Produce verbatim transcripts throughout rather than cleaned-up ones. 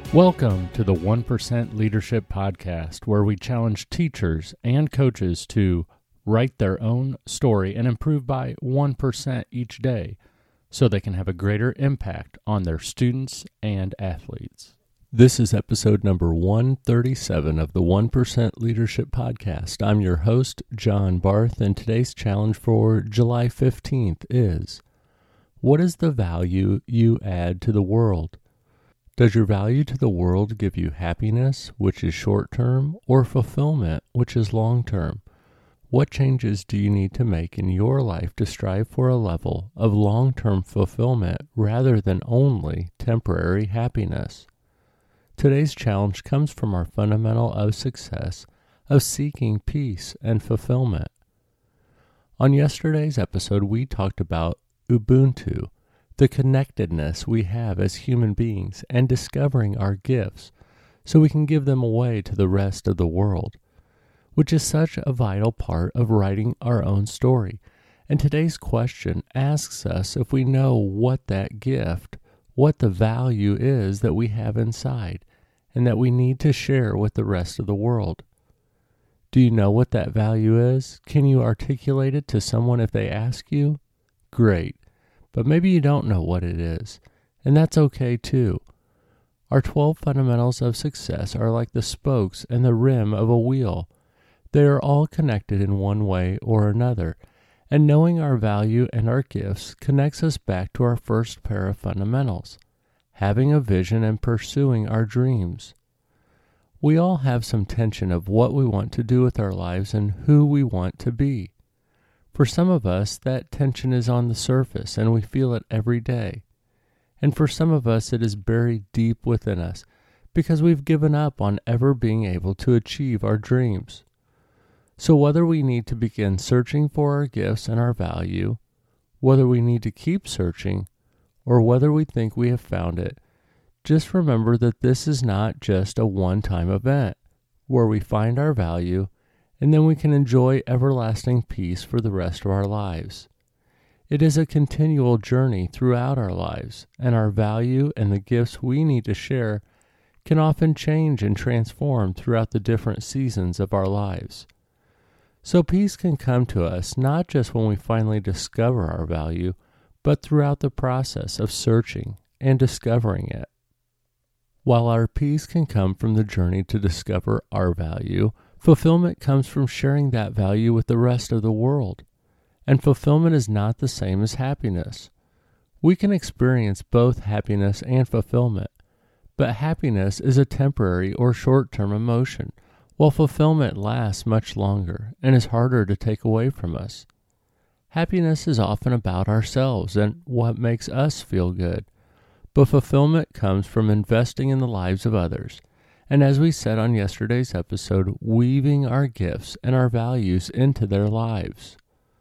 Welcome to the one percent Leadership Podcast, where we challenge teachers and coaches to write their own story and improve by one percent each day so they can have a greater impact on their students and athletes. This is episode number one thirty-seven of the one percent Leadership Podcast. I'm your host, John Barth, and today's challenge for July fifteenth is, what is the value you add to the world? Does your value to the world give you happiness, which is short-term, or fulfillment, which is long-term? What changes do you need to make in your life to strive for a level of long-term fulfillment rather than only temporary happiness? Today's challenge comes from our fundamental of success of seeking peace and fulfillment. On yesterday's episode, we talked about Ubuntu, the connectedness we have as human beings, and discovering our gifts so we can give them away to the rest of the world, which is such a vital part of writing our own story. And today's question asks us if we know what that gift, what the value is that we have inside, and that we need to share with the rest of the world. Do you know what that value is? Can you articulate it to someone if they ask you? Great. But maybe you don't know what it is, and that's okay too. Our twelve fundamentals of success are like the spokes and the rim of a wheel. They are all connected in one way or another, and knowing our value and our gifts connects us back to our first pair of fundamentals, having a vision and pursuing our dreams. We all have some tension of what we want to do with our lives and who we want to be. For some of us, that tension is on the surface and we feel it every day. And for some of us, it is buried deep within us because we've given up on ever being able to achieve our dreams. So whether we need to begin searching for our gifts and our value, whether we need to keep searching, or whether we think we have found it, just remember that this is not just a one-time event where we find our value and then we can enjoy everlasting peace for the rest of our lives. It is a continual journey throughout our lives, and our value and the gifts we need to share can often change and transform throughout the different seasons of our lives. So peace can come to us not just when we finally discover our value, but throughout the process of searching and discovering it. While our peace can come from the journey to discover our value, fulfillment comes from sharing that value with the rest of the world. And fulfillment is not the same as happiness. We can experience both happiness and fulfillment, but happiness is a temporary or short-term emotion, while fulfillment lasts much longer and is harder to take away from us. Happiness is often about ourselves and what makes us feel good, but fulfillment comes from investing in the lives of others. And as we said on yesterday's episode, weaving our gifts and our values into their lives.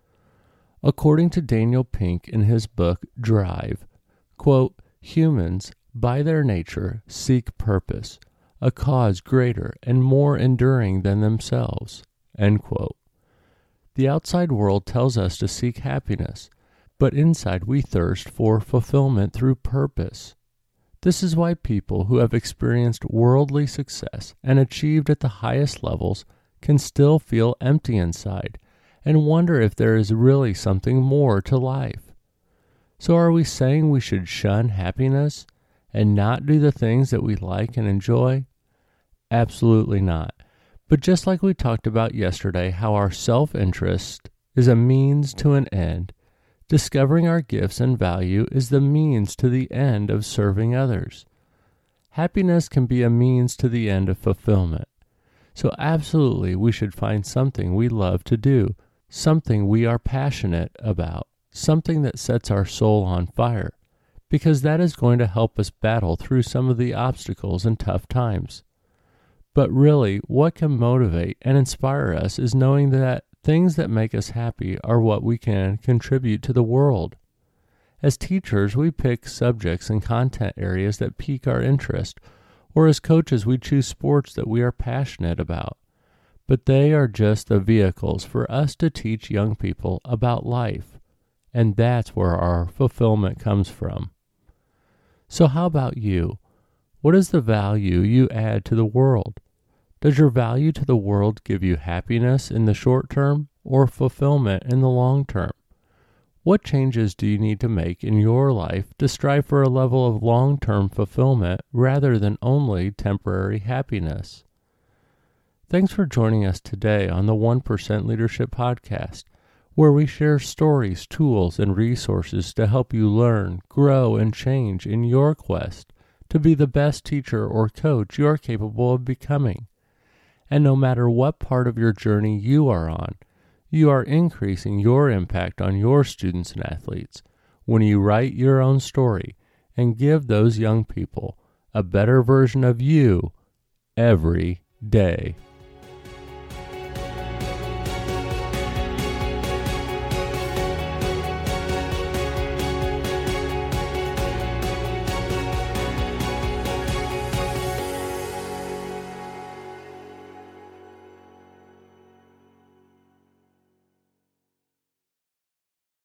According to Daniel Pink in his book, Drive, quote, humans, by their nature, seek purpose, a cause greater and more enduring than themselves, end quote. The outside world tells us to seek happiness, but inside we thirst for fulfillment through purpose. This is why people who have experienced worldly success and achieved at the highest levels can still feel empty inside and wonder if there is really something more to life. So are we saying we should shun happiness and not do the things that we like and enjoy? Absolutely not. But just like we talked about yesterday, how our self-interest is a means to an end, discovering our gifts and value is the means to the end of serving others. Happiness can be a means to the end of fulfillment. So absolutely we should find something we love to do, something we are passionate about, something that sets our soul on fire, because that is going to help us battle through some of the obstacles and tough times. But really, what can motivate and inspire us is knowing that things that make us happy are what we can contribute to the world. As teachers, we pick subjects and content areas that pique our interest, or as coaches, we choose sports that we are passionate about. But they are just the vehicles for us to teach young people about life, and that's where our fulfillment comes from. So how about you? What is the value you add to the world? Does your value to the world give you happiness in the short term or fulfillment in the long term? What changes do you need to make in your life to strive for a level of long-term fulfillment rather than only temporary happiness? Thanks for joining us today on the one percent Leadership Podcast, where we share stories, tools, and resources to help you learn, grow, and change in your quest to be the best teacher or coach you are capable of becoming. And no matter what part of your journey you are on, you are increasing your impact on your students and athletes when you write your own story and give those young people a better version of you every day.